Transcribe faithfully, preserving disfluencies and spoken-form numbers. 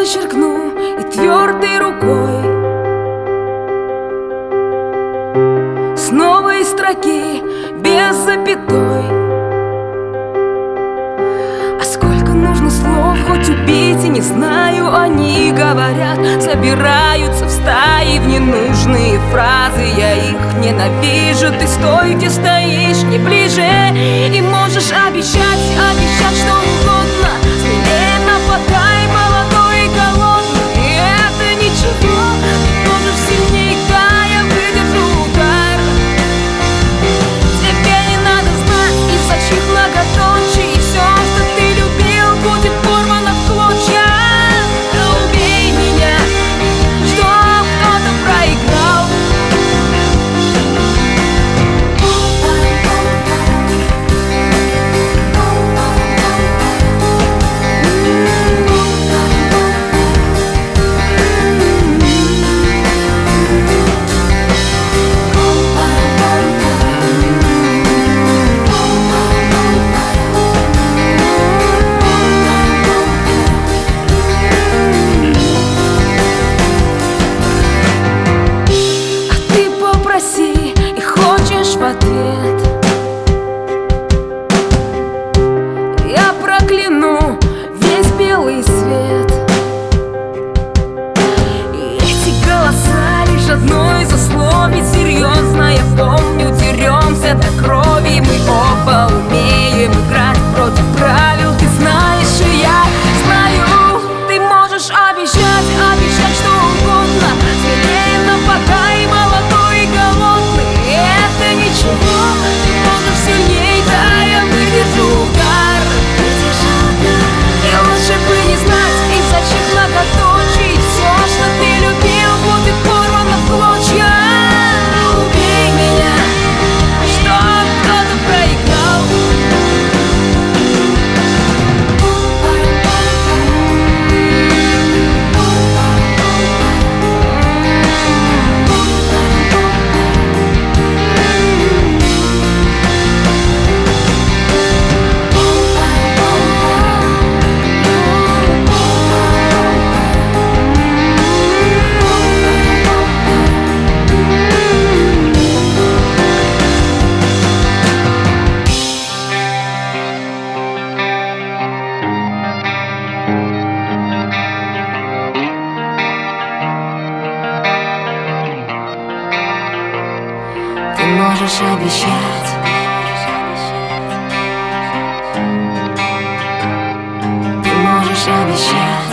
зачеркну и твердой рукой с новой строки без запятой. А сколько нужно слов, хоть убить, и не знаю, они говорят, собираются в стаи в ненужные фразы. Я их ненавижу, ты стой, где стоишь, не ближе. И можешь обещать, обещать что угодно, смелее нападай, молодой и голодный. И это ничего, ты можешь сильнее, да, я выдержу удар. Тебе не надо знать, из-за чьих многоточий все, что ты любил, будет порвано в клочья. Убей меня, чтоб кто-то проиграл. И хочешь в ответ, я прокляну весь белый свет. И эти голоса лишь одно из услов, ведь серьезно, я помню, деремся до крови. Мы оба умеем играть против правил, ты знаешь, и я знаю. Ты можешь обещать, обещать что угодно, смелее нападай, молодой и голодный. Это ничего, ты можешь сильней, да, я выдержу удар. И лучше бы не знать, из-за чьих многоточий все, что ты любил, будет порвано в клочья. Убей меня, чтоб кто-то проиграл. Ты можешь обещать, ты можешь обещать.